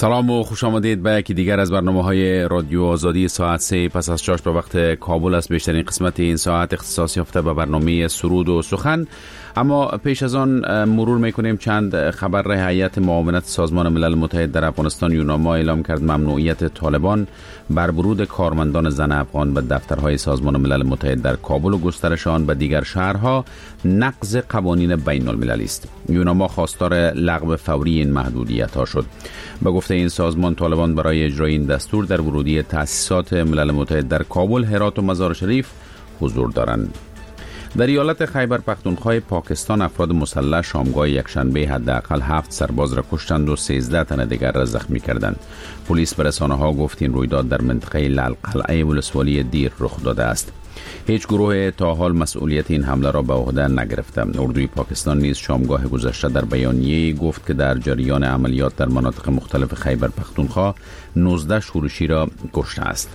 سلام و خوش آمدید به یکی دیگر از برنامه‌های رادیو آزادی. ساعت 3 پس از 6 به وقت کابل است. بیشترین قسمت این ساعت اختصاص یافته به برنامه سرود و سخن. اما پیش از آن مرور میکنیم چند خبر. هیئت معاونت سازمان ملل متحد در افغانستان یوناما اعلام کرد ممنوعیت طالبان بر ورود کارمندان زن افغان به دفترهای سازمان ملل متحد در کابل و گسترش آن به دیگر شهرها نقض قوانین بین المللی است. یوناما خواستار لغو فوری این محدودیت ها شد. به گفته این سازمان، طالبان برای اجرای این دستور در ورودی تأسیسات ملل متحد در کابل، هرات و مزار شریف حضور دارند. در ایالت خیبر پختونخوا پاکستان افراد مسلح شامگاه یکشنبه حداقل 7 سرباز را کشتند و 13 تن دیگر را زخمی کردند. پلیس به رسانه‌ها گفت این رویداد در منطقه لالقلعه ولسوالی دیر رخ داده است. هیچ گروه تا حال مسئولیت این حمله را به عهده نگرفته. اردوی پاکستان نیز شامگاه گذشته در بیانیه‌ای گفت که در جریان عملیات در مناطق مختلف خیبر پختونخوا 19 شورشی را کشته است.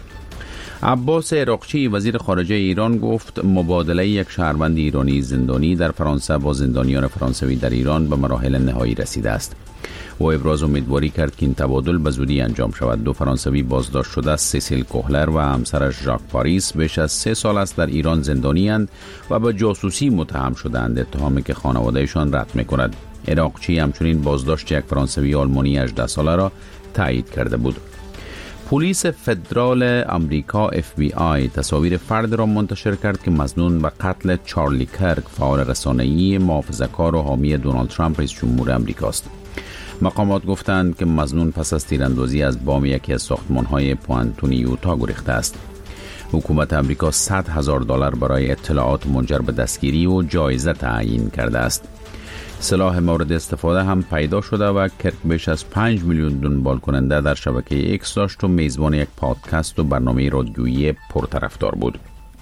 عباس عراقچی وزیر خارجه ایران گفت مبادله یک شهروند ایرانی زندانی در فرانسه با زندانیان فرانسوی در ایران به مراحل نهایی رسیده است. او ابراز امیدواری کرد که این تبادل به زودی انجام شود. 2 فرانسوی بازداشت شده سیسیل کوهلر و همسرش ژاک پاریس بیش از 3 سال است در ایران زندانی اند و به جاسوسی متهم شدند، اتهامی که خانوادهشان رد می‌کند. عراقچی همچنین بازداشت یک فرانسوی آلمانی 18 ساله را تایید کرده بود. پلیس فدرال آمریکا FBI تصاویر فرد را منتشر کرد که مظنون به قتل چارلی کرک، فعال رسانه‌ای محافظه‌کار و حامی دونالد ترامپ رئیس جمهور آمریکا است. مقامات گفتند که مظنون پس از تیراندازی از بام یکی از ساختمان‌های پوانتون یوتا گریخته است. حکومت آمریکا $100,000 برای اطلاعات منجر به دستگیری و جایزه تعیین کرده است. سلاح مورد استفاده هم پیدا شده و کرک بیش از 5 میلیون دنبال کننده در شبکه ایکس داشت و میزبان یک پادکست و برنامه رادیویی پرطرفدار بود.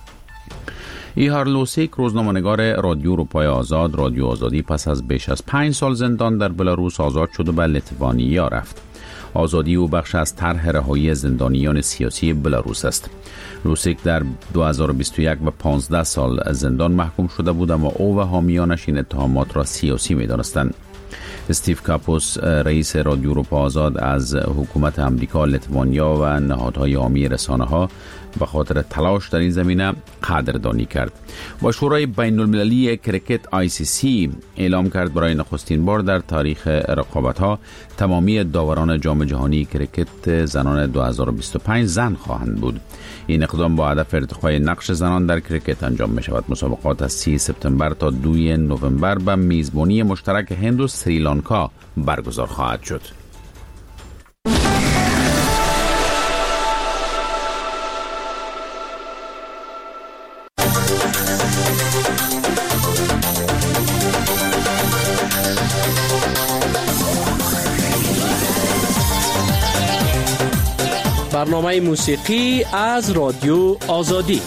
ایهار لوسیک، روزنامه‌نگار رادیو اروپای آزاد، رادیو آزادی، پس از بیش از 5 سال زندان در بلاروس آزاد شد و به لیتوانیا رفت. آزادی او بخش از طرح رهایی زندانیان سیاسی بلاروس است. لوسیک در 2021 به 15 سال زندان محکوم شده بود، اما او و حامیانش این اتهامات را سیاسی می‌دانستند. استیو کاپوس، رئیس رادیو اروپا آزاد، از حکومت آمریکا، لیتوانیا و نهادهای حامی رسانه‌ها به خاطر تلاش در این زمینه قدردانی کرد. با شورای بین المللی کرکت ICC اعلام کرد برای نخستین بار در تاریخ رقابت‌ها تمامی داوران جام جهانی کرکت زنان 2025 زن خواهند بود. این اقدام با هدف ارتقای نقش زنان در کرکت انجام می شود. مسابقات از 30 سپتامبر تا 2 نوامبر به میزبانی مشترک هند و سریلانکا برگزار خواهد شد. برنامه موسیقی از رادیو آزادی.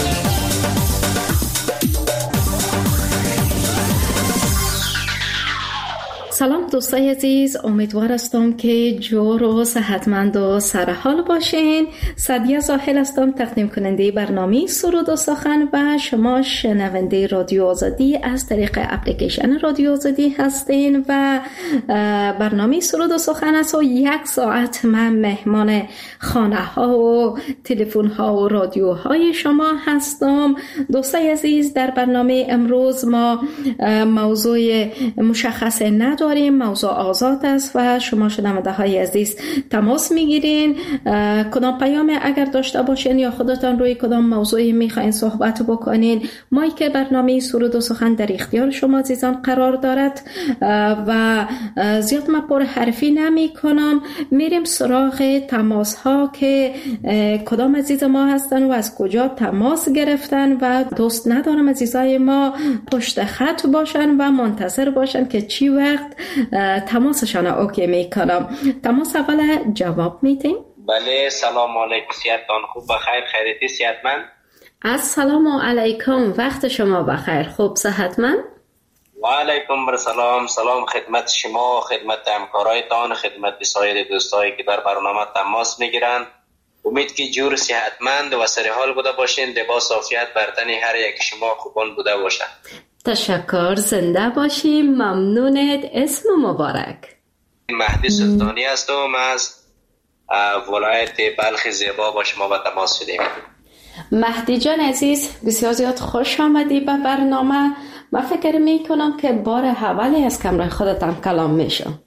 سلام دوستای عزیز، امیدوار هستم که جور و صحتمند و سرحال باشین. سعدیه زاهل هستم، تقدیم کننده برنامه سرود و سخن و شما شنونده رادیو آزادی از طریق اپلیکیشن رادیو آزادی هستین و برنامه سرود و سخن است و 1 ساعت من مهمان خانه ها و تلفن ها و رادیوهای شما هستم. دوستای عزیز، در برنامه امروز ما موضوع مشخص نداریم، موضوع آزاد است و شما شنونده های عزیز تماس میگیرین. کدام پیام اگر داشته باشین یا خودتان روی کدام موضوعی میخواین صحبت بکنین، مایک برنامه سرود و سخن در اختیار شما عزیزان قرار دارد و زیاد من پر حرفی نمی کنم. میریم سراغ تماس ها که کدام عزیز ما هستن و از کجا تماس گرفتن و دوست ندارم عزیزای ما پشت خط باشن و منتظر باشن که چی وقت تماسشان اوکی میکنم. تماس اول جواب میتین؟ بله، سلام علیکم، صحتتان خوب؟ بخیر؟ خیریتی؟ صحتمند؟ السلام علیکم، وقت شما بخیر، خوب صحتمند؟ و علیکم السلام. سلام خدمت شما، خدمت همکارایتان، خدمت سایر دوستایی که در برنامه تماس میگیرند. امید که جور صحتمند و سرحال بوده باشین، لباس عافیت بر تن هر یک شما خوبان بوده باشد. تشکر، زنده باشیم، ممنونت. اسم مبارک؟ مهدی سلطانی هستم از ولایت بلخ زیبا با شما به تماس شدیم. مهدی جان عزیز، بسیار زیاد خوش آمدی به برنامه. من فکر می کنم که بار اولی از کمرای خودتم کلام میشم.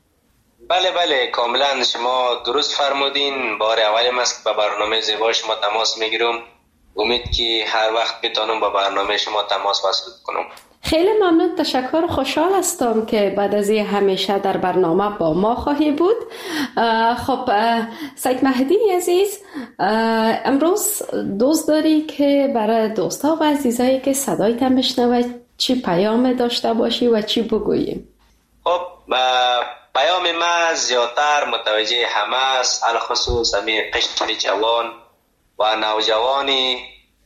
بله کاملا شما درست فرمودین. بار اولی است که به برنامه زیبا شما تماس میگیرم. امید که هر وقت بتونم با برنامه شما تماس وصل کنم. خیلی ممنون، تشکر. خوشحال هستم که بعد از همیشه در برنامه با ما خواهی بود. خب سید مهدی عزیز، امروز دوست داری که برای دوستا و عزیزایی که صدایت میشنوه چی پیام داشته باشی و چی بگوییم؟ خب پیام ما زیادتر متوجه همه است، علخصوص همین قشر جوان و نوجوانی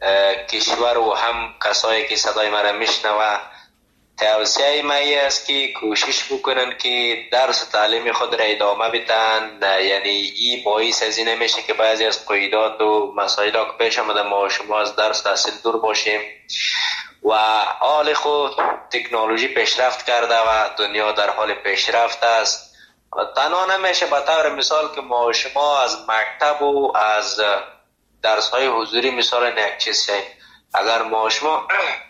کشور و هم کسایی که صدای مرا میشنوه. توصیه ما است که کوشش بکنن که درس تعلیم خود را ادامه بدن. یعنی این باعث از این میشه که بعضی از قیودات و مسائل که پیش آمده ما شما از درس تحصیل دور باشیم و حال خود تکنولوژی پیشرفت کرده و دنیا در حال پیشرفت است. تنها نمیشه به طور مثال که ما شما از مکتب و از درس های حضوری مثال یک چیز شیم. اگر ما شما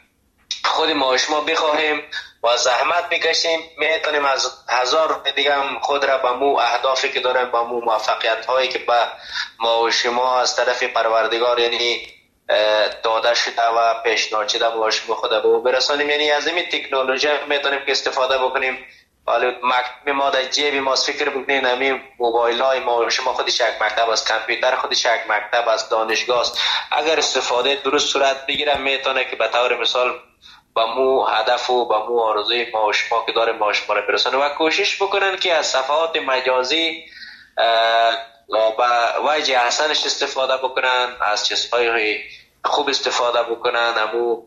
خود ما شما بخواهیم و زحمت بکشیم میتونیم از 1000 دیگه هم خود را به مو اهدافی که داریم، به مو موفقیت هایی که به ما شما از طرف پروردگار یعنی داده شده و پیشنهاد شده ما شما خود به برسانیم. یعنی از این تکنولوژی میتونیم که استفاده بکنیم. حالا مکتب ما در جیب ما فکر بکنین همین موبایل های ما شما خودش یک مکتب است، کامپیوتر خودش یک مکتب است، دانشگاه است. اگر استفاده درست صورت بگیره میتونه که به طور مثال با مو هدف و با مو آرزوی ما شما که داره ما شما را برسانه و کوشش بکنن که از صفحات مجازی با وجه احسنش استفاده بکنن، از چیزهای خوب استفاده بکنن، همو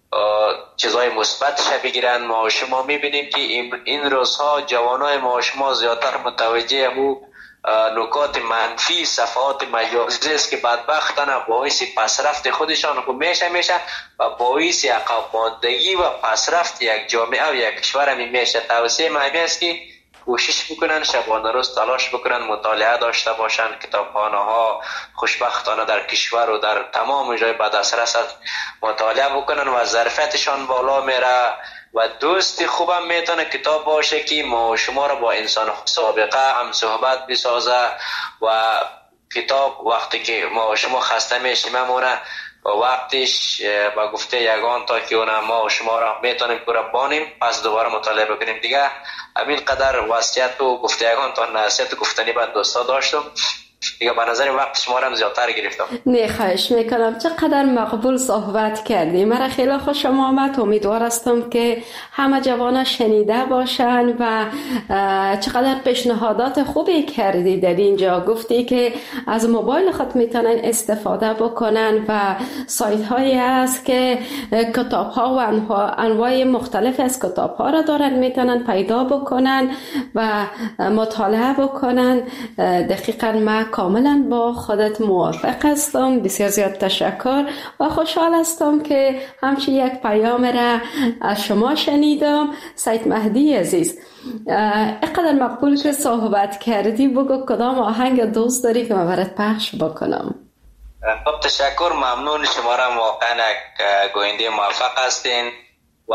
چیزهای مثبتش بگیرن. ما شما میبینیم که این روزها جوانای ما شما زیادتر متوجه همو نکات منفی صفحات مجازی است که بدبختانه باعث پسرفت خودشان میشه و باعث عقب ماندگی و پسرفت یک جامعه و یک کشور میشه. توصیه من است که کوشش بکنن شبانه روز تلاش بکنن، مطالعه داشته باشن، کتابخانه ها خوشبختانه در کشور و در تمام جای به دسترس مطالعه بکنن و ظرفیتشان بالا میره و دوستی خوبم میتونه کتاب باشه که ما شما را با انسان سابقه هم صحبت بسازه و کتاب وقتی که ما شما خسته میشیم مونه و وقتش با گفته یگان تا که اون ما شما را میتونیم پورا بانیم پس دوباره مطالعه بکنیم دیگه. همین قدر وصیت و گفته یگان تا نصیحت گفتنی بعد دوستا داشتم دیگه. به نظر وقت شما را هم زیادتر گرفتم. نه خواهش میکنم، چقدر مقبول صحبت کردی. مرا خیلی خوشم آمد. امیدوار هستم که همه جوانا شنیده باشن و چقدر پیشنهادات خوبی کردی در اینجا. گفتی که از موبایل خود میتونن استفاده بکنن و سایت هایی هست که کتاب ها و انواع مختلف از کتاب ها را دارن میتونن پیدا بکنن و مطالعه بکنن. دقیقاً من کاملا با خودت موافق هستم. بسیار زیاد تشکر و خوشحال هستم که همچین یک پیام را از شما شنیدم. سید مهدی عزیز، اینقدر مقبول که صحبت کردی، بگو کدام آهنگ دوست داری که من برات پخش بکنم؟ خب تشکر، ممنون. شما را واقعا یک گوینده موفق هستین و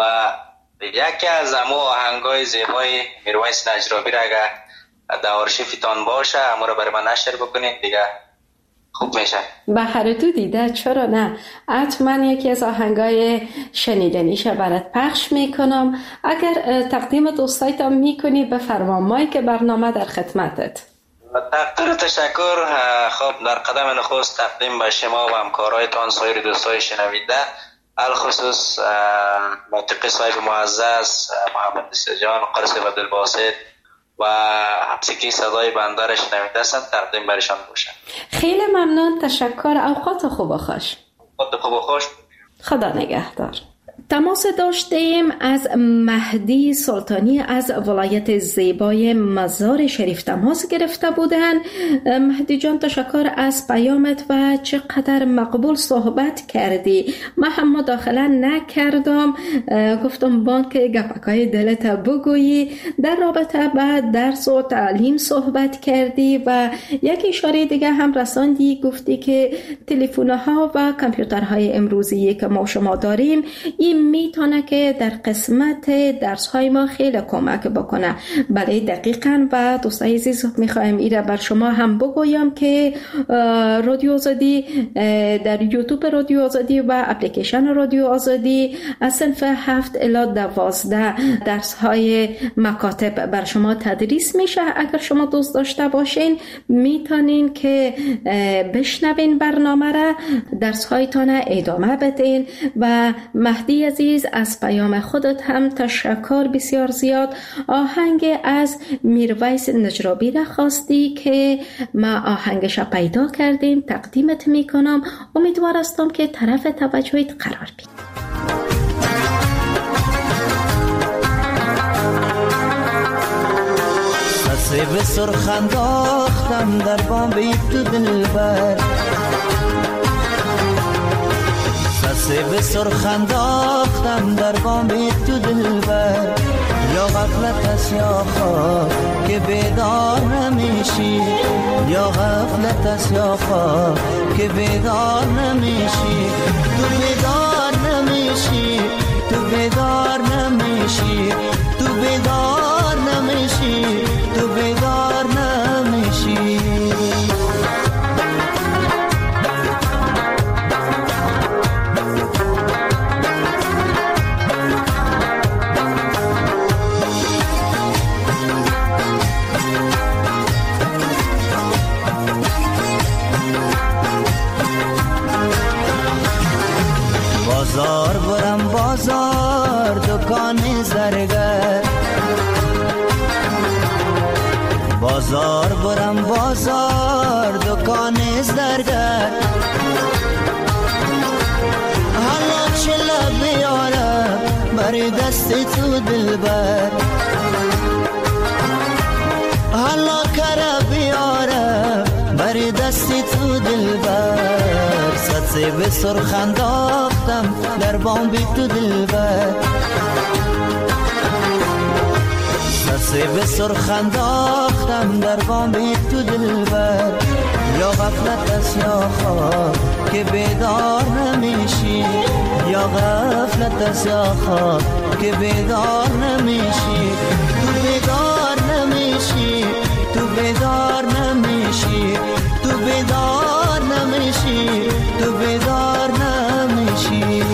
یکی از همو آهنگای زیبای میرویس نجرابی را اگر در آرشیفتان باشه همو رو برای من نشر بکنید دیگه خوب میشه. بهر تو دیده، چرا نه؟ حتما یکی از آهنگای شنیدنیش برات پخش میکنم. اگر تقدیم دوستایتم میکنی بفرما، مایک برنامه در خدمتت. تقدیر تشکر. خب در قدم نخست تقدیم به شما و همکارایتان سایر دوستای شنونده، الخصوص منطقه صاحب معزز محمد سجان قرص عبدالباسط و همسی که صدای بنده را شنونده هستند تقدیم برشان باشم. خیلی ممنون، تشکر. اوقات خوب و خوش. اوقات خوب و خوش. خدا نگهدار. تماس داشتیم از مهدی سلطانی از ولایت زیبای مزار شریف تماس گرفته بودند. مهدی جان تشکر از پیامت و چقدر مقبول صحبت کردی. من هم مداخله نکردم، گفتم بان که گپکای دلت بگویی. در رابطه با درس و تعلیم صحبت کردی و یک اشاره دیگه هم رساندی، گفتی که تلفن‌ها و کامپیوترهای امروزی که ما شما داریم این میتونه که در قسمت درس های ما خیلی کمک بکنه. بله دقیقاً. و دوستای عزیز میخوایم ایره بر شما هم بگویم که رادیو آزادی در یوتیوب رادیو آزادی و اپلیکیشن رادیو آزادی از صنف 7 الی 12 درس های مکاتب بر شما تدریس میشه. اگر شما دوست داشته باشین میتونین که بشنوین برنامه را، درس هایتان ادامه بدین. و مهدی عزیز از پیام خودت هم تشکر بسیار زیاد. آهنگ از میرویس نجرابی را خواستی که ما آهنگش پیدا کردیم، تقدیمت میکنم. امیدوار هستم که طرف توجهت قرار بید. سه به سرخ انداختم در بام بی تو دلبر، سه به سرخ انداختم در بام بی تو دلبر. یا غفلت است یا خواب که بیدار نمیشی، یا غفلت است یا خواب که بیدار نمیشی. تو بیدار نمیشی، تو بیدار نمیشی، تو بیدار نمیشی، تو بیدار نمیشی. بازار برم بازار دکان زرگر، بازار برم بازار دکان زرگر. حالا چلا بیارم بر دست تو دلبر، حالا کرا بیارم بر دست تو دلبر. سه به سرخ انداختم در بام بی تو دلبر، سه به سرخ انداختم در بام بی تو دلبر. یا غفلت است یا خواب که بیدار نمیشی، یا غفلت است یا خواب که بیدار نمیشی. تو بیدار نمیشی، تو بیدار نمیشی، تو بیدار نمیشی، تو بیدار نمیشی.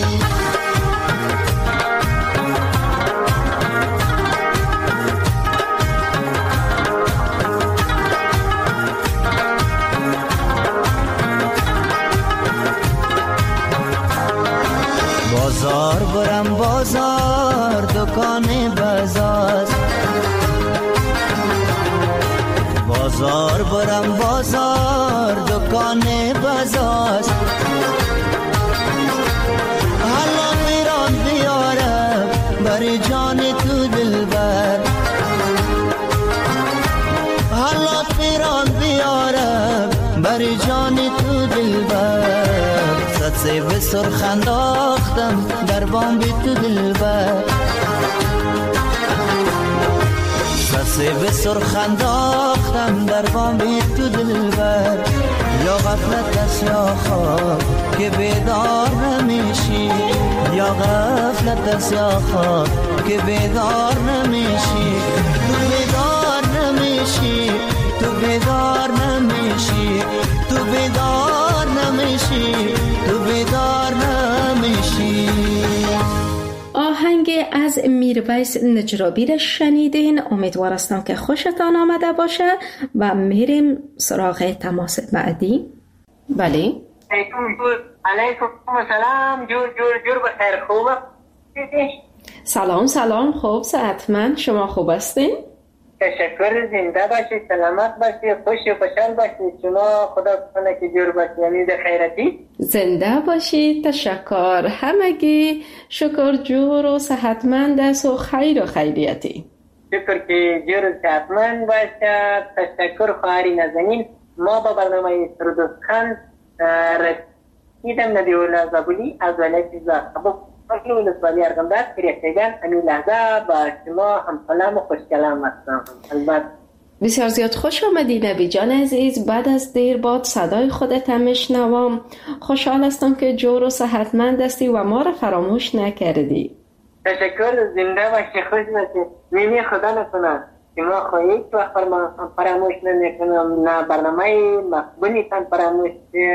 بازار برم بازار دکان بازار، بازار برم بازار دکان بازار. حالا میرم بیارم بر جان تو دلبر، حالا میرم بیارم بر جان تو دلبر. سه به سرخ انداختم در بام بی تو دلبر، سه به سرخ انداختم در بام بی تو دلبر. یا غفلت است یا خواب که بیدار نمیشی، یا غفلت است یا خواب که بیدار نمیشی. تو بیدار نمیشی، تو بیدار نمیشی، تو بیدار نمیشی، تو بیدار نمیشی. آهنگ از میرویس نجرابی را شنیدین. امیدوار هستم که خوشتان آمده باشه و میریم سراغ تماس بعدی. بله علیکم سلام. جور بخیر. خوبه؟ سلام خوب صحتمند. شما خوب هستین؟ تشکر. زنده باشید، سلامت باشید، خوش و خوشحال باشید. شما خدا کنه که جور باشید، یعنی ده خیرتی. زنده باشید. تشکر. همگی شکر جور و صحتمند است و خیر و خیریتی. شکر که جور و صحتمند باشد. تشکر خواهری نازنین. ما با برنامه سرود و سخن رسیدم. نبی الله زابلی از ولایت زابل ولسوالی ارغنداب کریختگان. همین لحظه با شما هم سلام و خوش کلام هستم. البته بسیار زیاد خوش آمدی نبی جان عزیز. بعد از دیر باد صدای خودت هم میشنوم. خوشحال هستم که جور و صحتمند هستی و ما را فراموش نکردی. تشکر. زنده باشی، خوش باشی. میمی خدا نکنه که ما خواهید و فراموش نکنم، نه برنامه مقبولی تن فراموش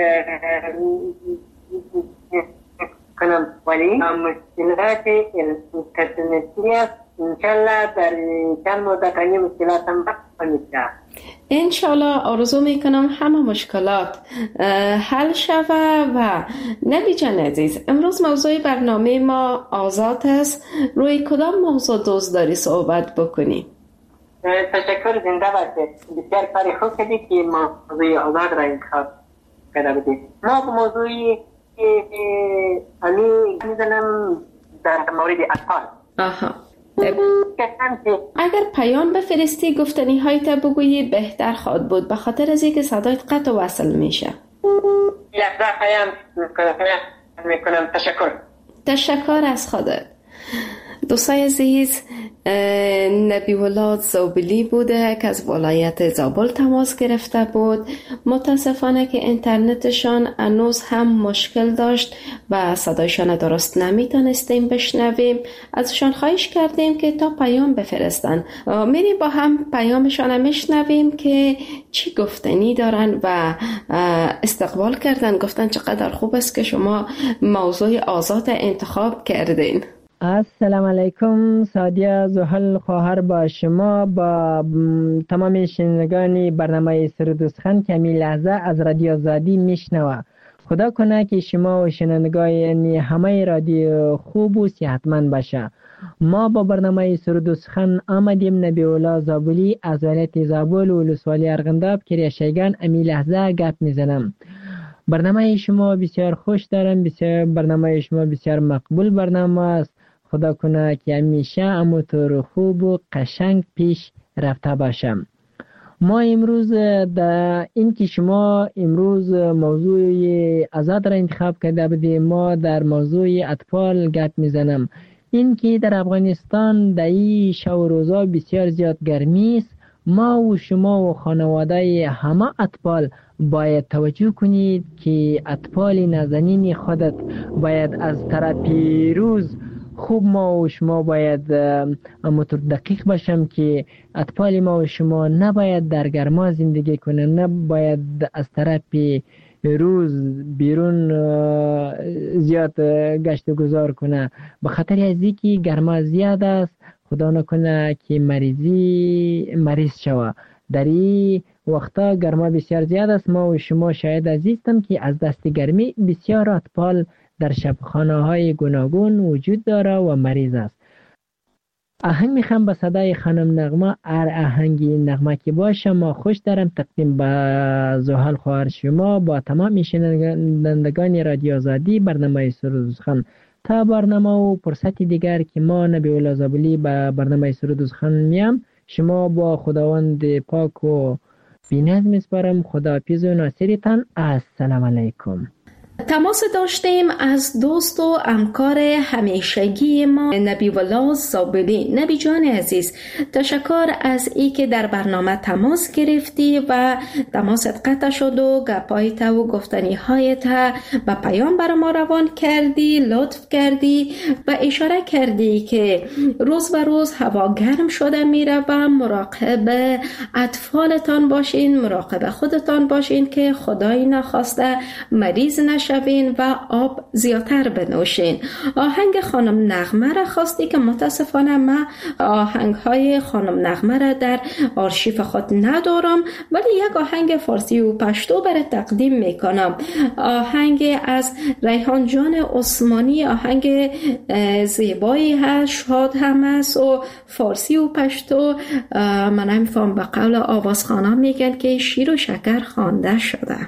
کنم، ولی مشکلات انترنتی است. انشالله در چند مدت این مشکلات هم بکنیده. انشالله آرزو میکنم همه مشکلات حل شوه. و نبی جان عزیز، امروز موضوع برنامه ما آزاد است. روی کدام موضوع دوست داری صحبت بکنی؟ تشکر. زنده باشید. بسیار کاری خوب کردی که موضوع آزاد را انتخاب کرده بودید. ما به موضوع میزنم در مورد اطفال. آها. اگر پیام بفرستی گفتنی هایت بگویی بهتر خواهد بود، به خاطر از اینکه صدایت قطع و وصل میشه. لحظه پیام میکنم. تشکر از خودت. دوستای عزیز، نبی الله زابلی بوده که از ولایت زابل تماس گرفته بود. متاسفانه که اینترنتشان هنوز هم مشکل داشت و صدایشان درست نمیتونستیم بشنویم. ازشان خواهش کردیم که تا پیام بفرستن. میریم با هم پیامشان میشنویم که چی گفتنی دارن و استقبال کردن. گفتن چقدر خوب است که شما موضوع آزاد انتخاب کردین. السلام علیکم. سادیه زحل خواهر با شما با تمام شنوندگان برنامه سرود و سخن که همین لحظه از رادیو آزادی میشنوه. خدا کنه که شما و شنوندگان همه رادیو خوب و صحتمند باشه. ما با برنامه سرود و سخن آمدیم. نبی الله زابلی از ولایت زابل و ولسوالی ارغنداب کریختگان همین لحظه گپ میزنم. برنامه شما بسیار خوش دارم. برنامه شما بسیار مقبول برنامه است. خدا کنه که همیشه همونطور خوب و قشنگ پیش رفته باشم. ما امروز در این که شما امروز موضوع آزاد را انتخاب کرده بودیم، ما در موضوع اطفال گپ میزنم. این که در افغانستان در این شب و روزا بسیار زیاد گرمی است. ما و شما و خانواده همه اطفال باید توجه کنید که اطفال نازنین خودت باید از طرف روز خوب ما و شما باید همونطور دقیق باشم که اطفال ما و شما نباید در گرما زندگی کنه، نباید از طرف روز بیرون زیاد گشت و گذار کنه، به خاطر از اینکه گرما زیاد است. خدا نکنه که مریض شوه. در این وقتا گرما بسیار زیاد است. ما و شما شاید عزیزم که از دست گرمی بسیار اطفال در شبخانه های گوناگون وجود داره و مریض است. آهنگ میخوام به صدای خانم نغمه. هر آهنگی نغمه که باشه ما خوش دارم تقدیم به زحل خواهر شما با تمام شنوندگان رادیو آزادی برنامه سرود و سخن. تا برنامه و فرصت دیگر که ما نبی الله زابلی به برنامه سرود و سخن میام، شما با خداوند پاک و بی‌نظم میسپارم. خداحافظ و ناصرتان. السلام علیکم. تماس داشتیم از دوست و همکار همیشگی ما نبی الله زابلی. نبی جان عزیز، تشکر از ای که در برنامه تماس گرفتی و تماست قطع شد و گپایت و گفتنی هایت و پیام بر ما روان کردی. لطف کردی و اشاره کردی که روز به روز هوا گرم شده میره و مراقب اطفالتان باشین، مراقب خودتان باشین که خدای نخواسته مریض نشین نشوین و آب زیادتر بنوشین. آهنگ خانم نغمه را خواستی که متاسفانه من آهنگ های خانم نغمه را در آرشیف خود ندارم، ولی یک آهنگ فارسی و پشتو برای تقدیم میکنم. آهنگ از ریحان جان عثمانی، آهنگ زیبایی هست، شاد هم است و فارسی و پشتو. من نمیفهم، به قول آوازخوانا میگن که شیر و شکر خوانده شده.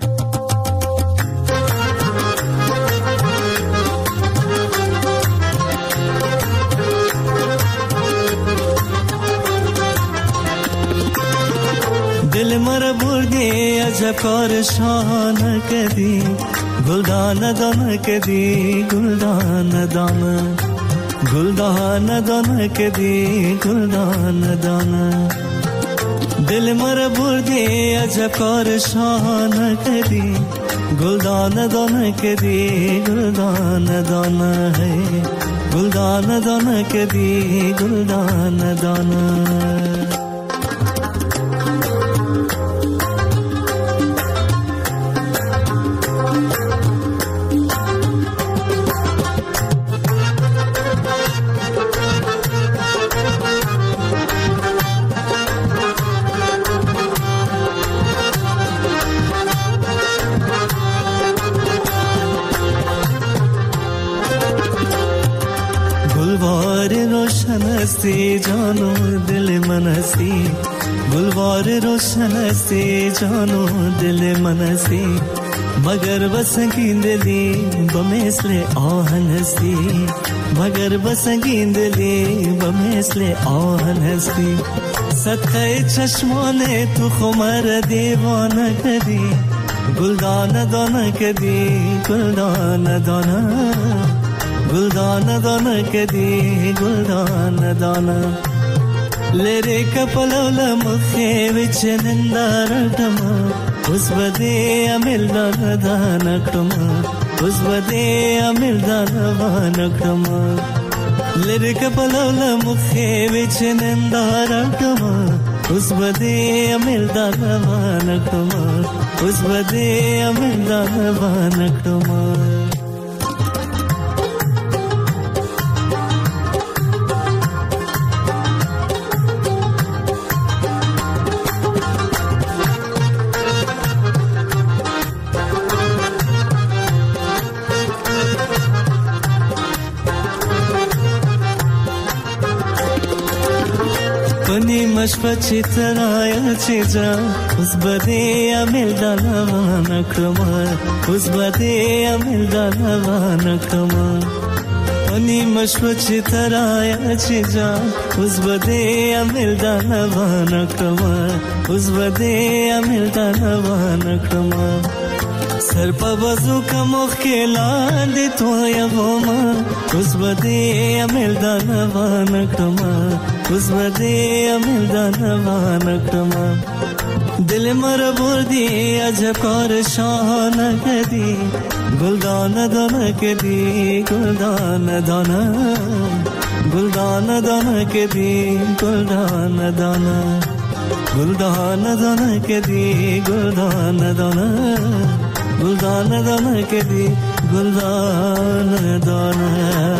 دل مرا بردی عجب کار شانه کردی، گلدان دانه کردی، گلدان دانه، گلدان دانه کردی، گلدان دانه. دل مرا بردی عجب کار شانه کردی، گلدان دانه کردی، گلدان دانه، گلدان دانه کردی، گلدان دانه. हस्ती जानो दिल मनसी, गुलवार रोशन हस्ती जानो दिल मनसी, मगर बसंगी दिली बमेसले आहन हस्ती, मगर बसंगी दिली बमेसले आहन हस्ती. सदक़े चश्मोने तू खुमर दीवाना कदी, गुलदान दाना कदी, गुलदान दाना, गुलदान दाना कदी, गुलदान दाना. लेरे कपलौल मुखे विच निंदारटमा, उस बदे अमिल दाना दाना क्रमा, उस बदे अमिल दाना दाना क्रमा. लेरे कपलौल मुखे विच निंदारटमा, उस बदे अमिल दाना दाना क्रमा, उस बदे अमिल दाना दाना क्रमा. पनी मशपची तराया चेजा, उस बदे अमिल दालावान क्रमा, उस बदे अमिल दालावान क्रमा. पनी मशपची तराया चेजा, उस बदे अमिल दालावान क्रमा, उस बदे अमिल दालावान क्रमा. सर पर वजू का मुख्किला दे तो या गोमा, उस बदे अमिल दालावान क्रमा, उस बदे अमिल दालावान क्रमा. दिल मर बुर्दी अजकार शान कदी, गुलदान दाना कदी, गुलदान दाना, गुलदान दाना कदी, गुलदान दाना, गुलदान दाना कदी, गुलदान दाना, गुलदान दाना कदी, गुलदान दाना.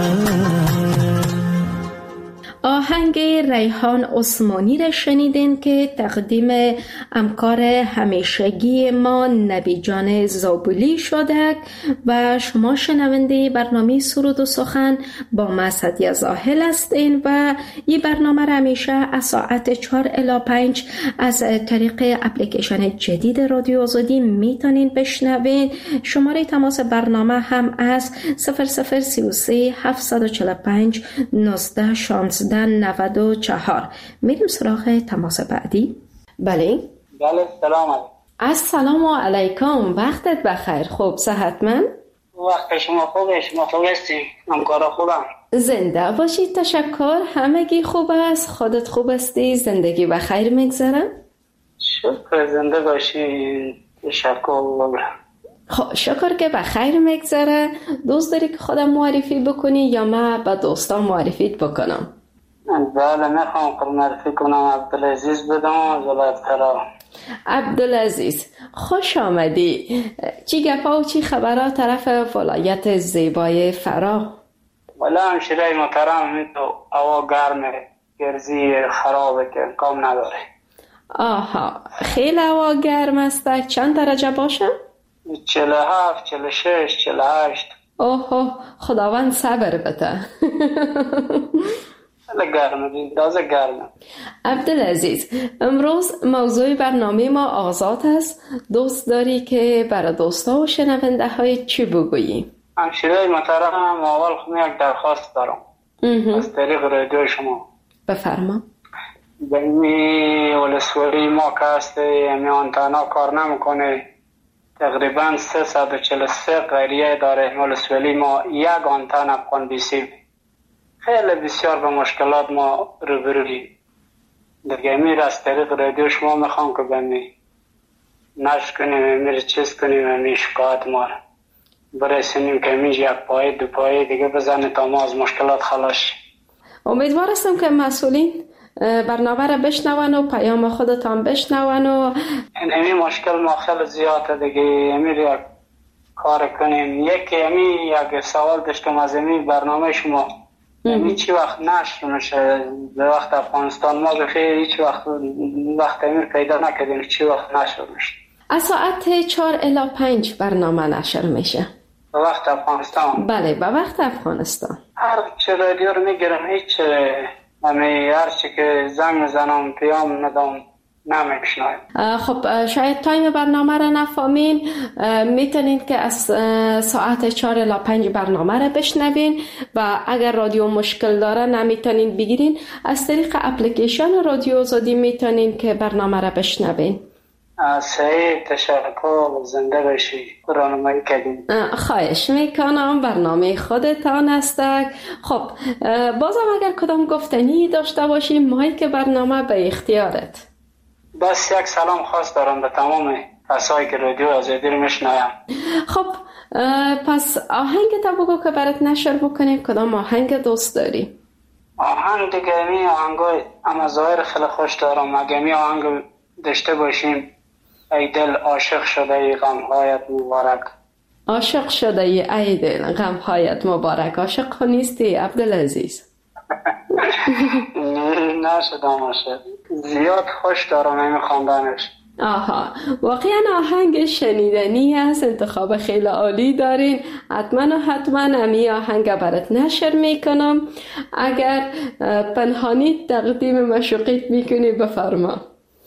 آهنگ ریحان عثمانی را شنیدین که تقدیم همکار همیشگی ما نبی جان زابلی شده و شما شنونده برنامه سرود و سخن با ما سدیه زاهل هستین و این برنامه را همیشه از ساعت 4 الی 5 از طریق اپلیکیشن جدید رادیو آزادی میتونین بشنوین. شماره تماس برنامه هم از 0033 745 19 16 94. میریم سراغ تماس بعدی. بله سلام علیکم. السلام علیکم، وقتت بخیر. خوب صحتمند؟ وقت شما خوبه؟ شما خوب هستی؟ همکارا خوبم؟ زنده باشید، تشکر. همگی خوب است؟ خودت خوب هستی؟ زندگی بخیر میگذره؟ شکر، زنده باشی. تشکر. خب شکر که بخیر میگذره. دوست داری که خودم معرفی بکنی یا من به دوستان معرفیت بکنم؟ بله، میخوام که معرفی کنم. عبدالعزیز بدم از ولایت کرا. عبدالعزیز خوش آمدی. چی گپا و چی خبرها طرف ولایت زیبای فرا؟ والا همشیره محترم، تو هوا گرمه، گرزی خرابه که امکان نداره. آها، خیلی هوا گرم است. چند درجه باشه؟ 47 46 48. اوه، خداوند صبر بده. خیلی گرمه، تازه گرمه. عبدالعزیز، امروز موضوع برنامه ما آزاد است. دوست داری که برای دوستا و شنونده های چی بگویی؟ همشیره محترم، اول یک درخواست دارم از طریق رادیو شما. بفرما. بینی ولسوالی ما که هسته امی آنتنا کار نمیکنه، تقریبا 343 قریه داره ولسوالی ما، یک آنتن افغان بیسیم. خیلی بسیار به مشکلات ما روبرویم. دیگه امیر از طریق رادیو شما میخوام که بینی نشر کنیم، امیر چیز کنیم، امیر شکایت ما برسونیم که امیر یک پایه دو پایه دیگه بزنه تا ما از مشکلات خلاص. امیدوار هستم که مسئولین برنامه را بشنون و پیام خودتان بشنون و این مشکل ما خیلی زیاده دیگه. امیر یک کار کنیم. یک سوال داشتم از این برنامه شما، چی وقت نشر میشه به وقت افغانستان؟ ما بخیر هیچ وقت امیر پیدا نکردیم چی وقت نشر میشه. از ساعت 4 الی 5 برنامه نشر میشه به وقت افغانستان. بله، به وقت افغانستان. هر چه رادیو رو میگیرم هیچ هر چی که زنگ میزنم پیام ندام نمیشنویم. خب شاید تایم برنامه را نفهمین. میتونین که از ساعت 4 الی 5 برنامه را بشنوین و اگر رادیو مشکل داره نمیتونین بگیرین، از طریق اپلیکیشن رادیو آزادی میتونین که برنامه را بشنوین. صحیح، تشکر، زنده باشی، راهنمایی کردین. خواهش میکنم، برنامه خودتان است. خب بازم اگر کدام گفتنی داشته باشیم مایک برنامه به اختیارت. بس یک سلام خاص دارم به تمام کسایی که رادیو آزادی رو میشنوند. خب پس آهنگ تا بگو که برات نشر بکنیم. کدام آهنگ دوست داری؟ آهنگ دیگه می آهنگای اما ظاهر خیلی خوش دارم. اگه می آهنگ داشته باشیم، ای دل عاشق شده ای غمهایت مبارک. عاشق شده ای دل غمهایت مبارک. عاشق نیستی عبدالعزیز؟ نشدم عاشق. زیاد خوش دارم این خواندنش. آها، واقعا آهنگ شنیدنی است. انتخاب خیلی عالی دارین. حتما امی آهنگ برات نشر میکنم. اگر پنهانی تقدیم مشوقیت میکنی بفرما.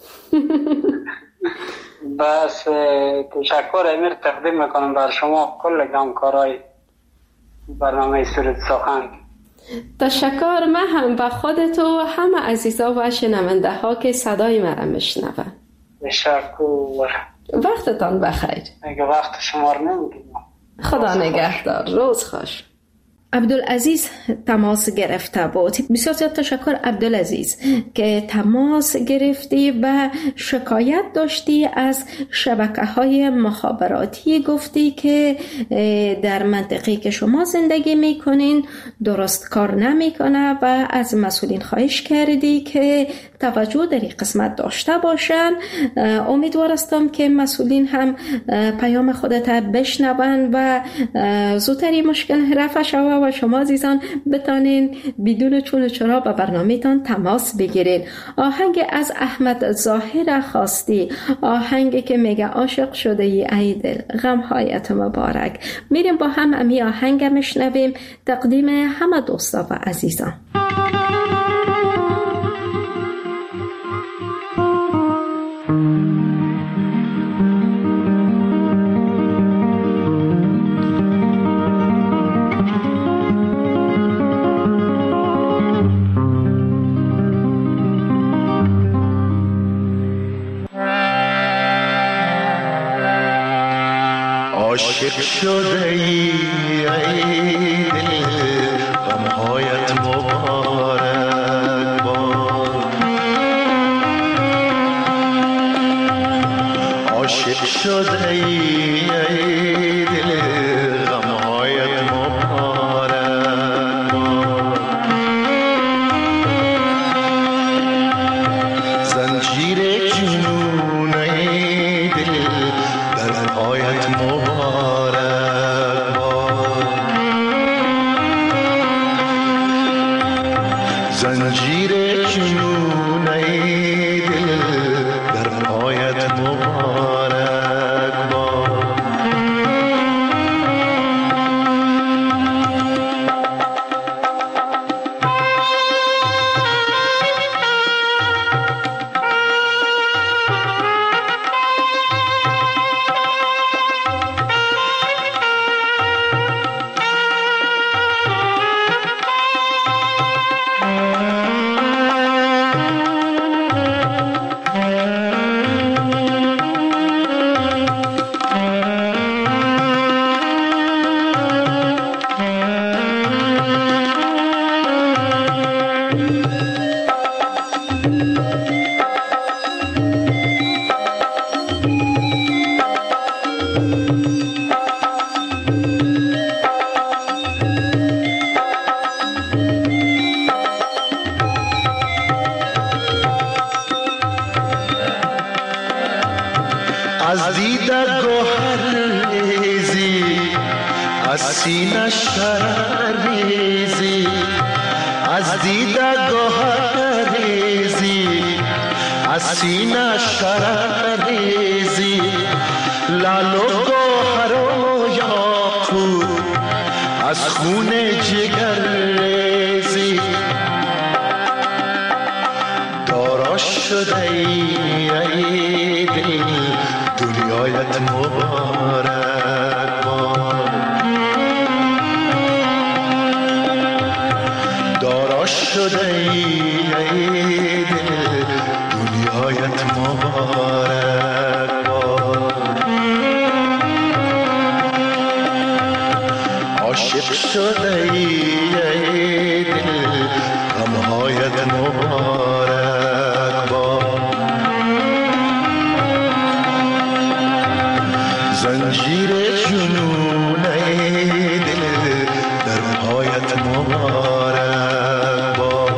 بس تشکر امیر تقدیم میکنم بر شما کل همکارای برنامه سرود سخن. تشکر. من هم به خودت و همه عزیزا و شنونده ها که صدای مرا میشنون. تشکر. وقتتان بخیر. اگه وقت شما رو نمیگیرم. خدا نگهدار. روز خوش. عبدالعزیز تماس گرفته بود. بسیار زیاد تشکر عبدالعزیز که تماس گرفتی و شکایت داشتی از شبکه‌های مخابراتی. گفتی که در منطقه‌ای که شما زندگی میکنین درست کار نمیکنه و از مسئولین خواهش کردی که توجه در این قسمت داشته باشن. امیدوار هستم که مسئولین هم پیام خودت بشنون و زودتر مشکل رفع شود و شما عزیزان بتانین بدون چون و چرا به برنامه‌تان تماس بگیرین. آهنگ از احمد ظاهر خواستی، آهنگی که میگه عاشق شده ای دل غمهایت مبارک. میریم با هم امی آهنگ میشنویم تقدیم همه دوستا و عزیزان. عاشق شده ای دل غمهایت مبارک باد. عاشق شده ای دل غمهایت مبارک باد. زنجیر جنون زنجیر جنون ای دل در پایت مبارک باد. از دیده گوهر ریزی، از سینه شرر ریزی، از دیده گوهر ریزی، از سینه شرر ریزی، لال و گوهر و یاقوت از خون جگر ریزی. دارا شده ای دل دنیایت مبارک باد. دارا شده ای دل دنیایت مبارک باد. عاشق شده ای دل غمهایت مبارک باد. زنجیر جنون ای دل در پایت مبارک باد.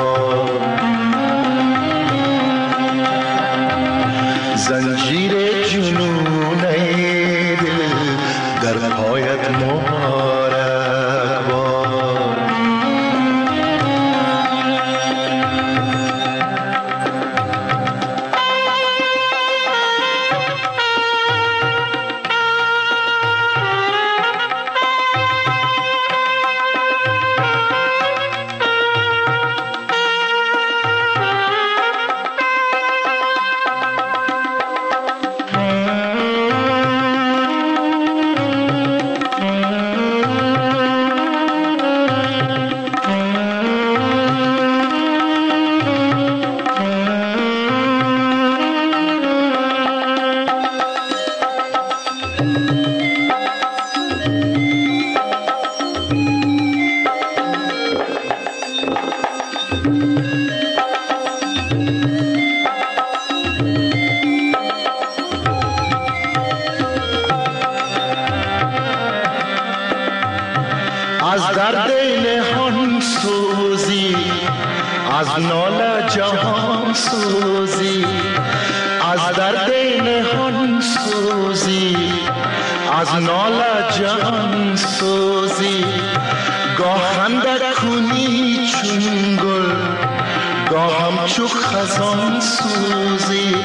زنجیر درد نهان سوزی، از ناله جهان سوزی، از درد نهان سوزی، از ناله جهان سوزی. گاه خنده کنی چون گل، گاه همچو خزان سوزی.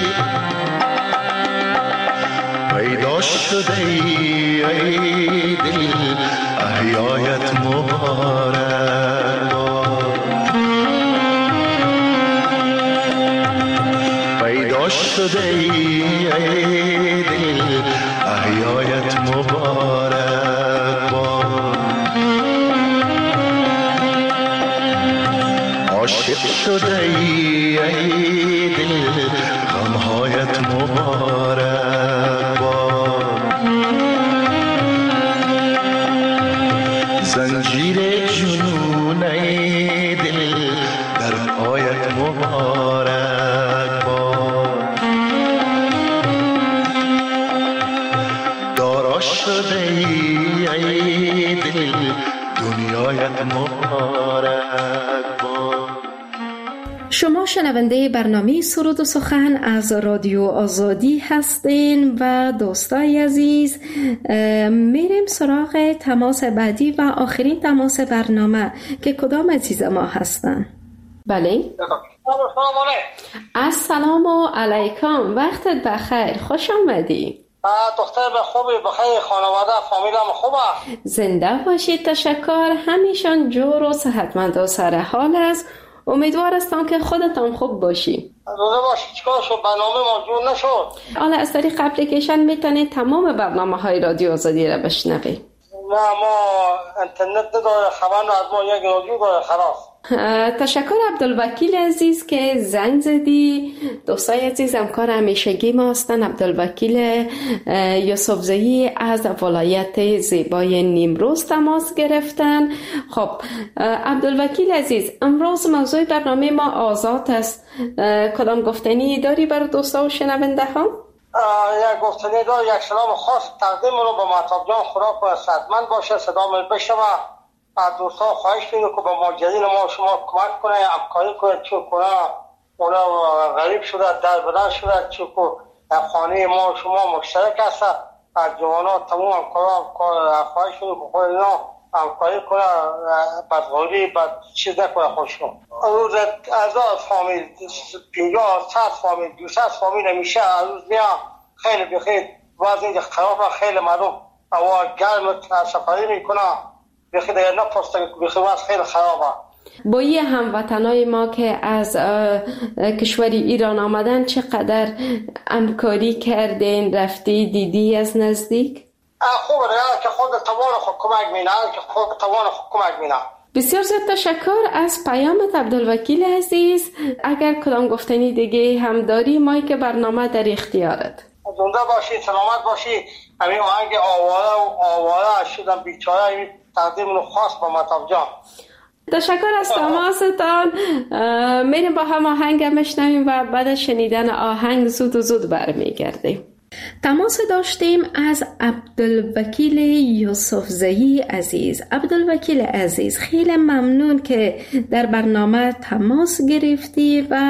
پیدا شده ای دل احیایت مبارک باد. پیدا شده ای دل احیایت مبارک باد. عاشق شده ای دل غمهایت مبارک باد. زنجیر جنون ای دل در پایت مبارک باد. دارا شده ای دل دنیایت مبارک باد. شما شنونده برنامه سرود و سخن از رادیو آزادی هستین و دوستای عزیز، میریم سراغ تماس بعدی و آخرین تماس برنامه که کدام عزیز ما هستن؟ بله. السلام علیکم، وقتت بخیر، خوش آمدی. دختر به خوبی، بخیر، خانواده فامیلم خوبه؟ زنده باشید، تشکر. همیشان جور و صحتمند و سر حال است. امیدوار هستم که خودتان خوب باشی. روزه باشی. چیکار شد؟ برنامه موجود نشد. حالا از طریق اپلیکیشن میتونید تمام برنامه های رادیو آزادی را بشنوید. نه، ما اینترنت نداره، خبر نه از ما، یک رادیو داره خلاص. تشکر عبدالوکیل عزیز که زنگ زدی. دوستای عزیز، همکار همیشگی ما هستن عبدالوکیل یوسفزئی از ولایت زیبای نیمروز تماس گرفتن. خب عبدالوکیل عزیز، امروز موضوع برنامه ما آزاد است. کدام گفتنی داری برای دوستا و شنونده ها؟ یک گفتنی دار، یک سلام خاص تقدیم رو به مهتاب جان، خدا کنه صحتمند باشه، صدا من بشنوه. از دوستان خواهش می‌کنم که به ماجرین ما شما کمک کنه، همکاری کنه، چون اونا غریب شده، در بدر شده، چون خانه ما شما مشترک هست. از جوانان تمام همکاران خواهش می‌کنم که خود اینا همکاری کنه، بدغوری بد چیز نکنه خودشون. روز از فامیل 50-100 فامیل 200 فامیل میشه روز میاد، خیلی بخیر وضع اینجا خرابه، خیلی مردم هوا گرم سفری میکنه، بخیر دیگه نپرسته، بخیر وضع خیلی خرابه. با یه هموطنای ما که از کشور ایران آمدن چقدر همکاری کردین، رفتی دیدی از نزدیک؟ خوبه که خود توان خود کمک مینه، که خود توان خود کمک مینه. بسیار زیاد تشکر از پیامت عبدالوکیل عزیز. اگر کدام گفتنی دیگه هم داری، مایی که برنامه در اختیارت. زنده باشی، سلامت باشی. همین آهنگ آواره شدم بیچاره، این تقدیم رو خاص با مهتاب جان. تشکر از تماستان. میریم با هم آهنگ میشنویم و بعد از شنیدن آهنگ زود برمیگردیم. تماس داشتیم از عبدالوکیل یوسفزئی عزیز. عبدالوکیل عزیز، خیلی ممنون که در برنامه تماس گرفتی و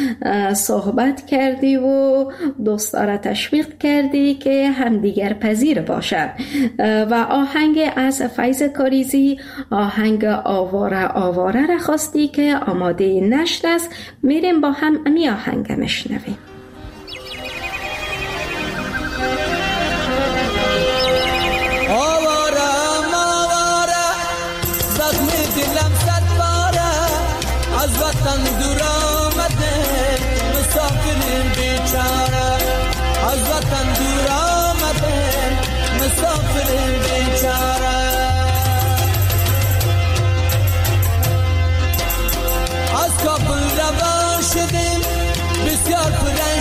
صحبت کردی و دوستا را تشویق کردی که همدیگر پذیر باشد و آهنگ از فیض کاریزی، آهنگ آواره را خواستی که آماده نشد است. میریم با هم امی آهنگ مشنویم. وطن دور آمده مسافرین بیچاره، از وطن دور آمده مسافرین بیچاره. از کابل روان شدیم بسیار پرنگی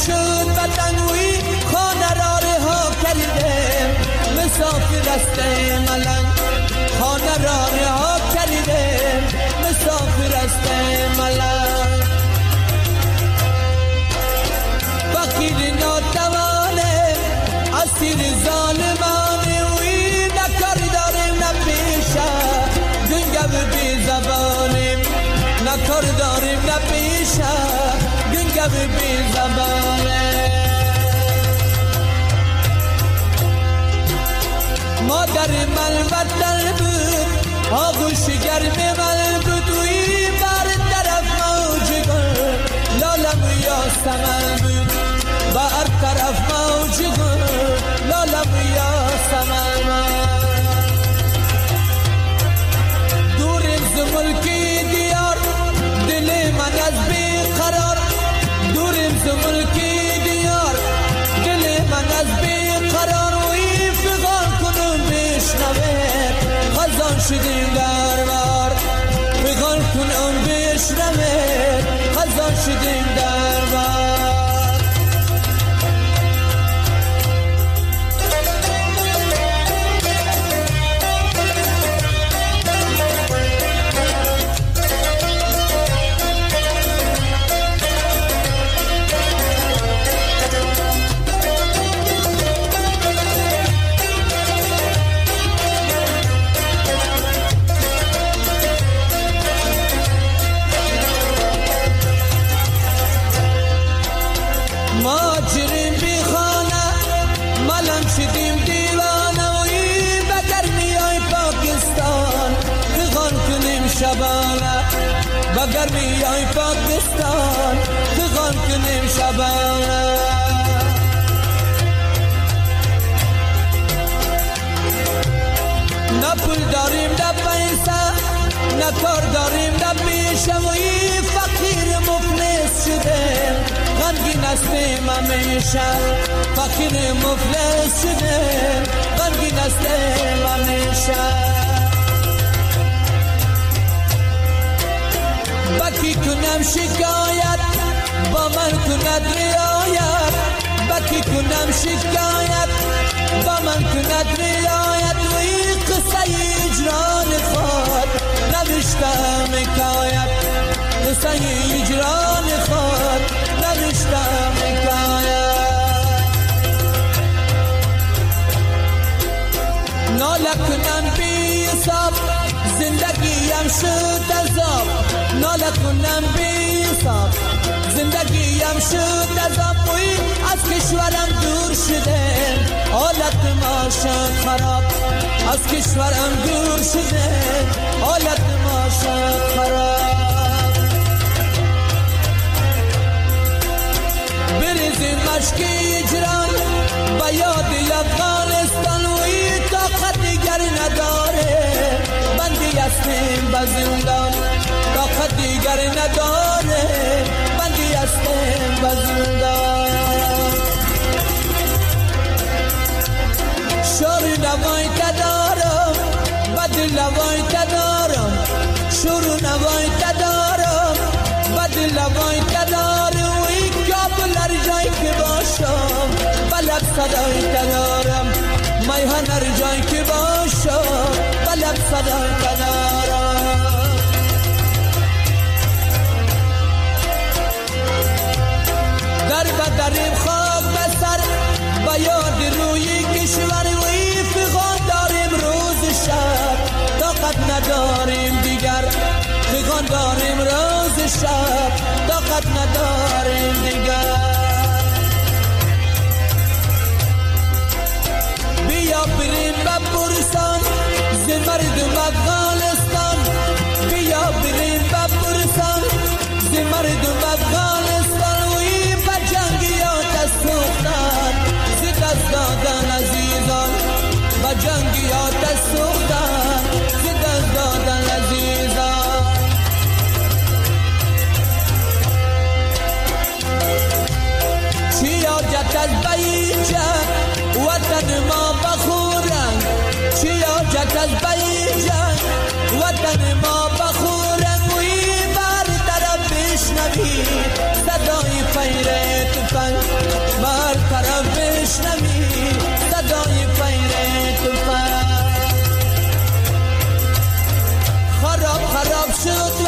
شد وطن وی خانه را رها کردیم مسافر است ملنگ خانه را رها کردیم مسافر است ملنگ فقیر ناتوانه اسیر ظالمانه وی نکار داریم نپیشه گنگو بی زبانیم نکار داریم نپیشه گنگو بی زبانه مادر من وطن بود آغوش گرم من بود وی بر طرف موج گل لالم یا سمن بود بر طرف موج گل لالم یا سمن دوریم ز ملکی دیار دل من از بیقرار دوریم ز ملکی دیار دل من از بیقرار وی فغان کنم بشنوه خزان شدیم در بار فغان کنم بشنوه خزان شدیم در بار شدیم دیوانه وی بگر میای پاکستان فغان کنیم شبانه بگر میای پاکستان فغان کنیم شبانه نه پول داریم نه پیسه نه کار داریم نه پیشه وی فقیر مفلس شدیم غمگین هستیم همیشه فقیر مفلس شدیم غمگین هستیم همیشه بکی کنم شکایت با من کند رعایت بکی کنم شکایت با من کند رعایت وی قصه اجران خود نوشتم حکایت قصه اجران خود نوشتم حکایت ناله کنم بی حساب زندگیم شد عذاب ناله کنم بی حساب زندگیم شد عذاب وی از کشورم دور شده حالت ما شد خراب از کشورم دور شده حالت ما شد خراب بریزیم مشک اجران با یاد افغانستان وی طاقت دیگر نداره بندی هستیم به زندان طاقت دیگر نداره بندی هستیم به زندان شور نوای تدارم بدل نوای تدارم شور نوای تدارم بدل نوای تدارم وی کابل هر جایی که باشم بلد صدای تدارم میهن هر جایی که باشم بلد صدای تدارم در بدریم خاک بسر با یاد روی کشور وی فغان داریم روز شب طاقت نداریم دیگر فغان داریم روز شب طاقت نداریم دیگر بیا بریم بپرسان ز مردم افغانستان بیا بریم بپرسان ز مردم افغانستان وی به جنگیات سوختن ز دست دادن عزیزان به جنگیات سوختن ز دست دادن عزیزان چی حاجت از بیجه وطن ما بخورن چی حاجت از بیجه وطن ما بخورن وی بر طرف بشنوی صدای فیر تفنگ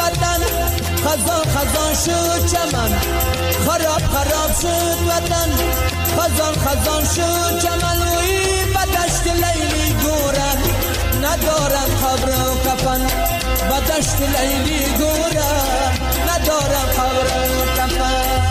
وطن، خزان خزان شد چمن، خراب خراب شد وطن، خزان خزان شد چمن. وی بدشت لیلی گورن ندارم قبر و کفن، بدشت لیلی گورن ندارم قبر و کفن.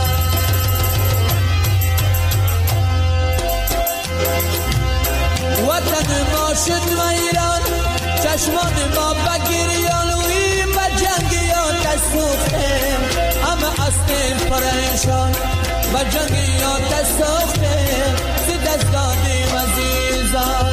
وطن ما شد ویران، چشمان ما بگریان، وی بجنگیان دست سوختیم، همه هستیم پریشان، بجنگیان دست سوختیم، ز دست دادیم عزیزان.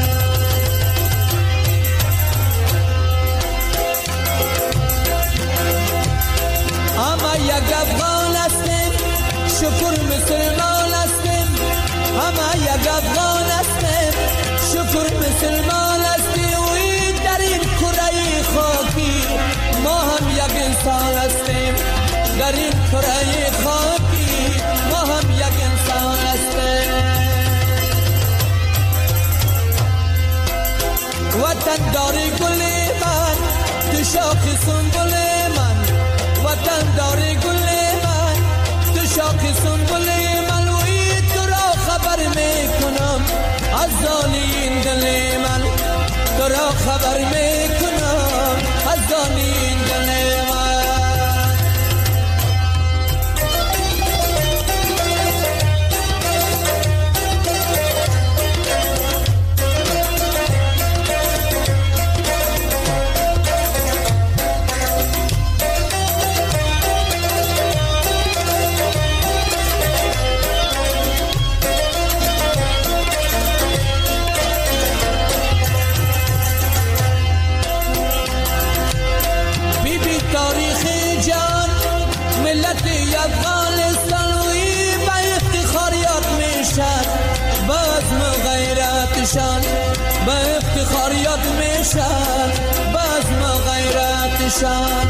همه یک افغان هستیم، شکر مسلمان هستیم، همه یک افغان هستیم، شکر مسلمان هستیم. وی در این کره خاکی ما هم یک انسان هستیم، در این کره خاکی ما هم یک انسان هستیم. وطن داری گل من، تو شاخ سنبل من، وطن داری گل من، تو شاخ سنبل من. وی تو را خبر میکنم از دانی دل من، تو را خبر میکنم از دانی دل من. با افتخاریات میشن بزم غیرتشان.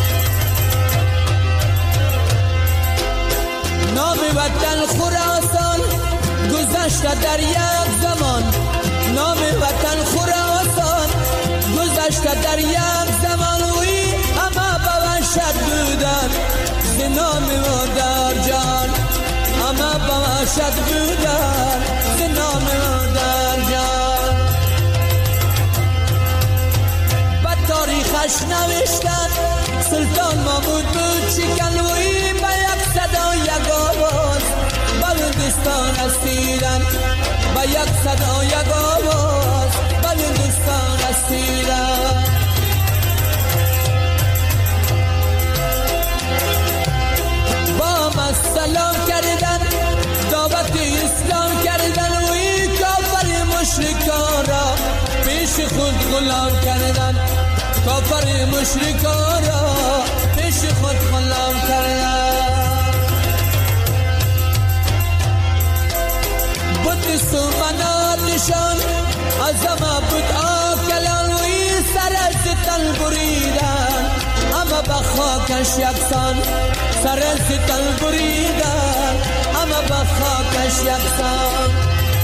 نام وطن خراسان گذشته در یک زمان، نام وطن خراسان گذشته در یک زمان. وی همه به وحشت بودن ز نام مادر جان، همه به وحشت بودن ز نام مادر جان. تاریخش نوشتن سلطان محمود بود شکن. وی به یک صدا یک آواز بلندستان اسیدن، به یک صدا یک آواز بلندستان اسیدن. با من سلام کردن، دعوت اسلام کردن. وی کافر مشرکان را پیش خود غلام کردن، کافر مشرکان را پیش خود غلام کردن. بود سومناتشان از همه بود آکلان. وی سر از تن بریدن، همه به خاکش یکسان، سر از تن بریدن، همه به خاکش یکسان.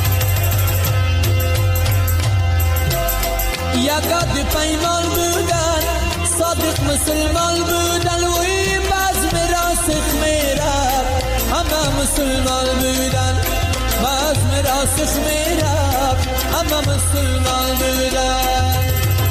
یکاد پیمان بودن، صادق مسلمان بودن. وی بزم راسخ میرفت، همه مسلمان بودن، بزم راسخ میرفت، همه مسلمان بودن.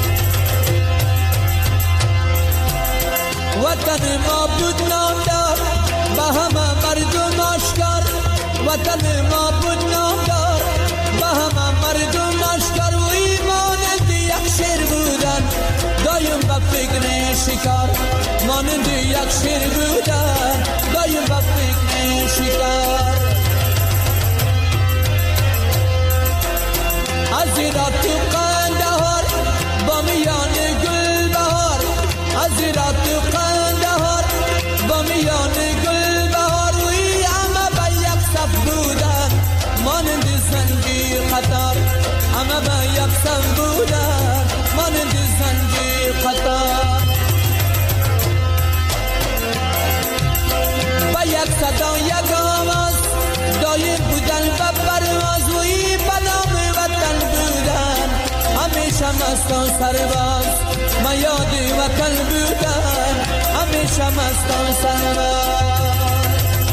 وطن ما بود نامدار به همه مردم آشکار، وطن ما بود نامدار به همه مردم آشکار. وی مانند یک شیر بودن دایم به فکر شکار، مانند یک شیر بودن دایم به فکر شکار. از ایران تو قندهار با میان گل بهار، از ایران تو قندهار با میان گل بهار. وی همه به یک صف بودن مانند زنجیر قطار، همه به یک صف بودن مانند زنجیر قطار. به یک صدا یک آواز دایم بودن به پرواز. وی به نام وطن بودن همیشه مستان سرباز، به یاد وطن بودن همیشه مستان سرور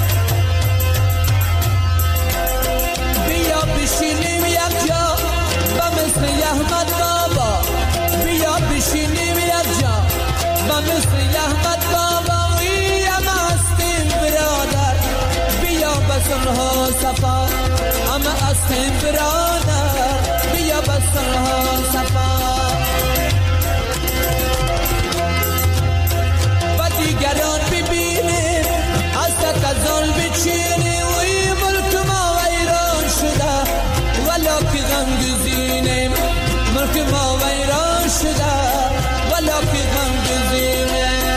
بیا بشینیم یک جا با مثل احمد بابا بیا بشینیم یک جا با مثل احمد بابا ویم هستیم برادر بیا بسنها صفا اما هستیم برادر بیا بسنها صفا و دیگران ببینیم از تکزال بچینیم و این ملک ما ویران شده ولا که غم گزینیم ملک ما ویران شده ولا که غم گزینیم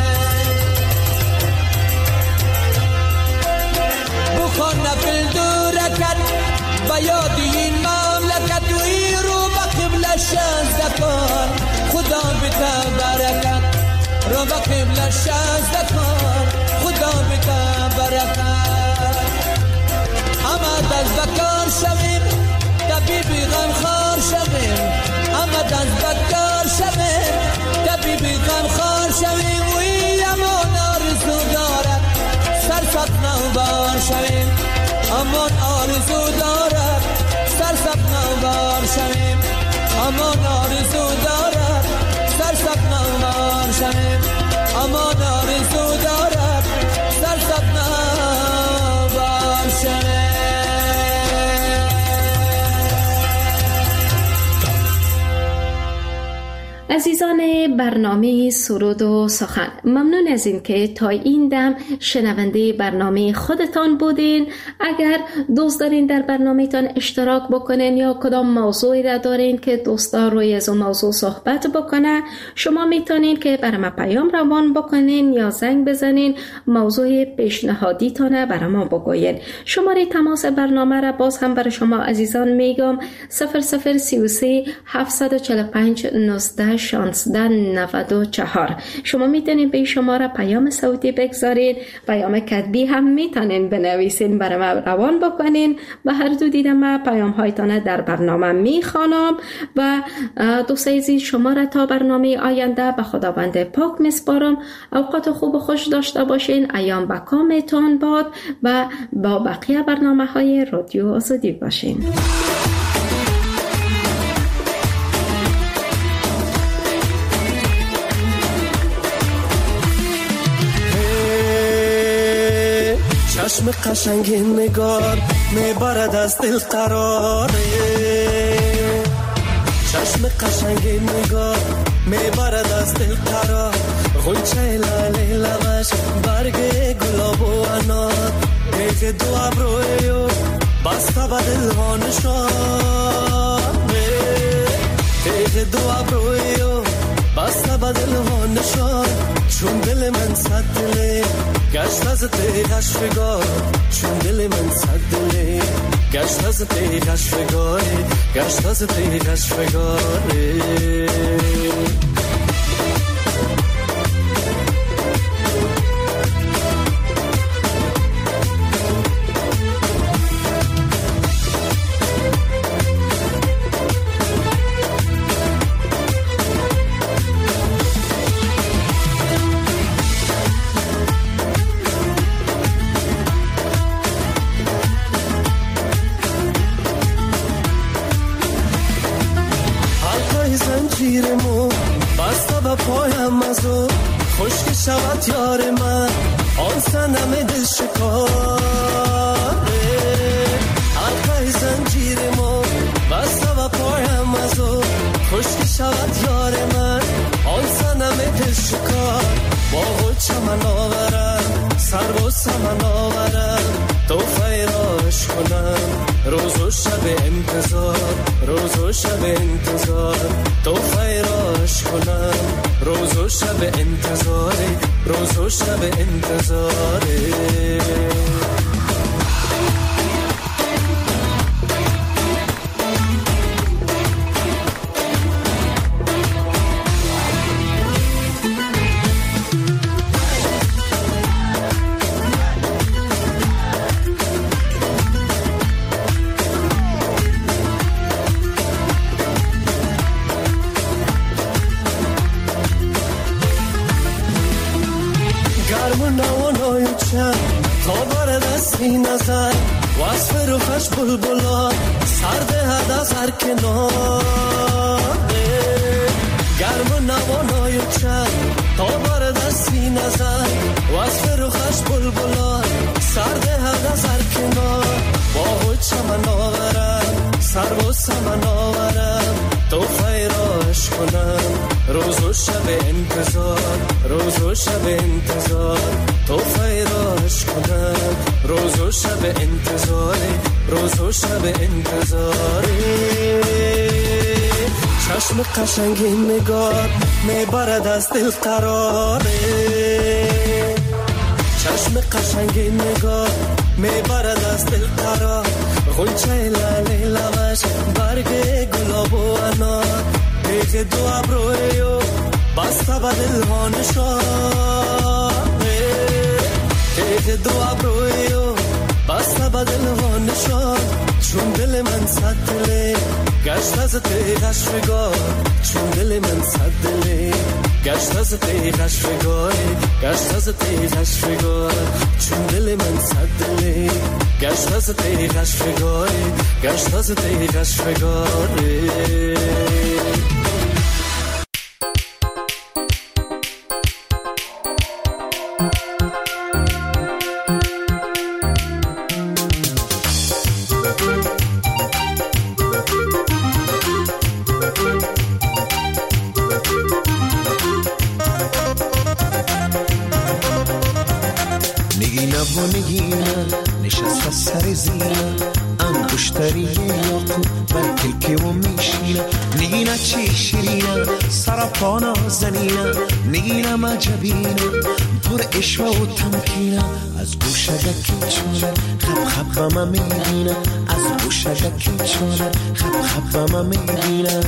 بخوان نفل دورکت و یاد این مملکت و این رو به قبل شازده کن خدا بتا برکت رو به قبل شازده کن خدا بتا برکت اما دست بکار شویم طبیبی غمخوار شویم اما دست بکار شویم طبیبی غمخوار شویم وی امان آرزو دارد سرسبز نوبار شویم امان آرزو دارد سرسبز نوبار شویم امان آرزو دارد سرسبز نوبار شویم امان آرزو دارد سرسبز نوبار شویم. عزیزان برنامه سرود و سخن، ممنون از این که تا این دم شنونده برنامه خودتان بودین. اگر دوست دارین در برنامه تان اشتراک بکنین یا کدام موضوعی را دارین که دوستا روی از اون موضوع صحبت بکنه، شما میتونین که برای ما پیام روان بکنین یا زنگ بزنین موضوع پیشنهادی تانه برای ما بگوین. شماره تماس برنامه را باز هم برای شما عزیزان میگم 0033 745 19 16 94. شما میتونین به شماره پیام صوتی بگذارین، پیام کتبی هم میتونین بنویسین برای ما روان بکنین و هر دو دیدم ما پیام هایتان در برنامه میخوانم و دوستای عزیز شما را تا برنامه آینده به خداوند پاک میسپارم. اوقات خوب و خوش داشته باشین، ایام با کامتان باد و با بقیه برنامه های رادیو آزادی باشین. چشم قشنگ نگار میبرد از دل قراره، چشم قشنگ نگار میبرد از دل قرار، غنچه لاله لبش برگ گلاب و انار، دیگه دو ابروی بسته به دل ها نشان، دیگه دو ابروی بسته به دل ها نشان، چون دل من صد دله گشت از تیغش فگار، چون دل من صد دله گشت از تیغش فگار، گشت از تیغش فگاره. زنجیرمو بسته به پایم ازو، خشک شود یار من آن صنم دل شکاره، حلقه زنجیرمو بسته به پایم ازو، خشک شود یار من آن صنم دل شکار، باغ و چمن آورم سر و سمن آورم، تو فیراش کنم روز و شب انتظار، روز و شب انتظار، تو فیراش کنم روز و شب انتظار، روز و شب انتظار. روشن تا بر دستی نظر وصف روحش بلبلان سرده هد از هر کنار گرم و نوانای چند تا بر دستی نظر وصف روحش بلبلان سرده هد از هر کنار با چمن آورم سر و سمن آورم تو خیراش کنم روز و شب انتظار روز و شب انتظار تو خیراش کنم روز و شب انتظار روز و شب انتظار چشم قشنگی نگار میبرد از دل قراره چشم قشنگی نگار میبرد از دل قرار غنچه لاله لبش برگ گلاب و انار پیک دو ابرویو بسته به دل ها نشانه پیک دو ابرویو بسته به دل ها نشان چون دل من صد دله گشت از تیغش فگار چون دل من صد دله گشت از تیغش فگار گشت از تیغش فگار چون دل من صد دله گشت از تیغش فگار گشت از تیغش فگار نشست سر زینه انگشتری یاقوت بر کلکه و میشینه نگینه چی شیرینه سرپانا زنینه نگینه مجبینه پر اشوه و تمکینه از گوشگکی چونه خب خب و ما میبینه از گوشگکی چونه خب خب و ما میبینه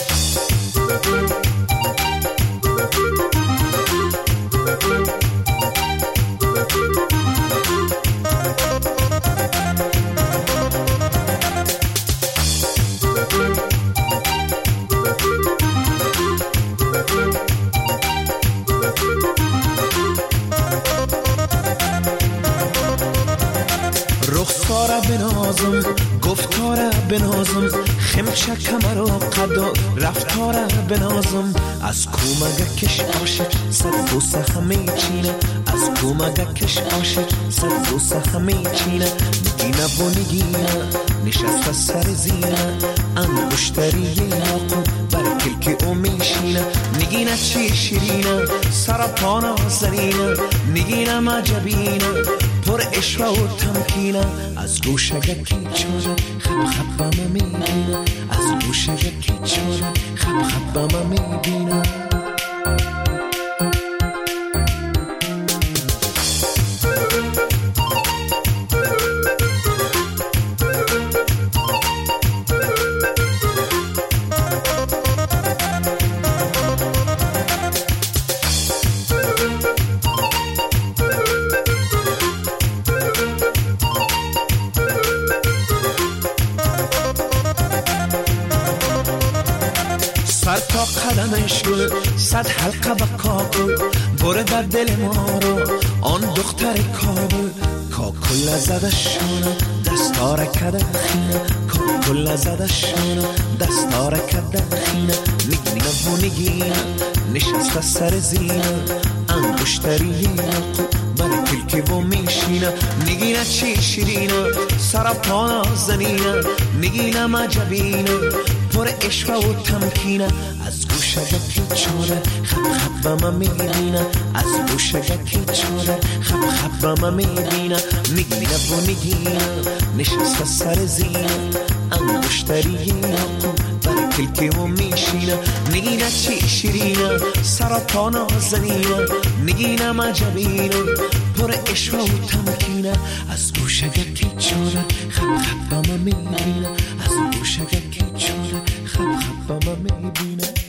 رخساره بنازم گفتاره بنازم خمشه کمر و قد رفتاره بنازم از کومگه کش عاشق صد بوسه همه چینه از کومگه کش عاشق صد بوسه همه چینه نگینه و نگینه نشست سر زینه انگشتری یاقوت بر کلک او میشینه نگینه چی شیرینه سرپانا زنینه نگینه مجبینه پر اشوه و تمکینه از گوشگکی چونه خب خب با ما میبینه از گوشگکی چونه خب خب با ما میبینه تا قدمش گل صد حلقه با کاکل بره در دل ما رو آن دختر کابل کاکل زدشونه دستاره کده خینه کاکل زدشونه دستاره کده خینه نگینه و نگینه نشسته سر زینه انگشتری یاقوت بر کلک و میشینه نگینه چی شیرینه سرپانا زنینه نگینه مجبینه پر اشوه و تمکینه از گوشگکی چونه خب خب با ما میبینه از گوشگکی چونه خب خب با ما میبینه نگینه و نگینه نشسته سر زینه انگشتری یاقوت بر کلک و میشینه نگینه چی شیرینه سرپانا زنینه نگینه مجبینه پر اشوه و تمکینه از گوشگکی چونه خب خب با ما میبینه از گوشگکی چونه خب خب با ما میبینه